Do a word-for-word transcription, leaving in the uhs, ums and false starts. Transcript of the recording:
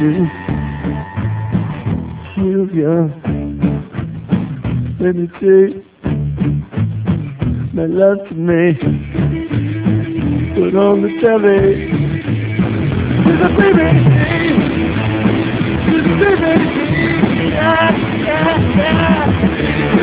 to move your meditate my love to me. Put on the telly. There's a baby. There's a baby. Yeah, yeah, yeah.